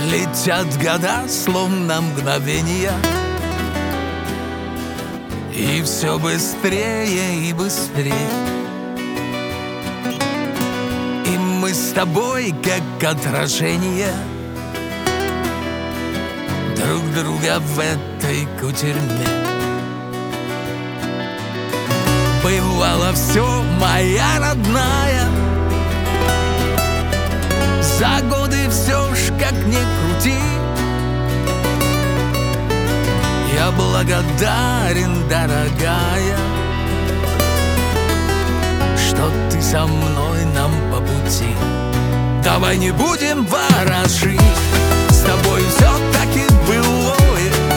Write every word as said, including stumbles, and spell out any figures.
Летят года, словно мгновения, и все быстрее и быстрее. И мы с тобой, как отражение друг друга в этой кутерьме. Бывало все, моя родная, за годы все ж как ни крути. Я благодарен, дорогая, что ты со мной нам по пути. Давай не будем ворожить, с тобой все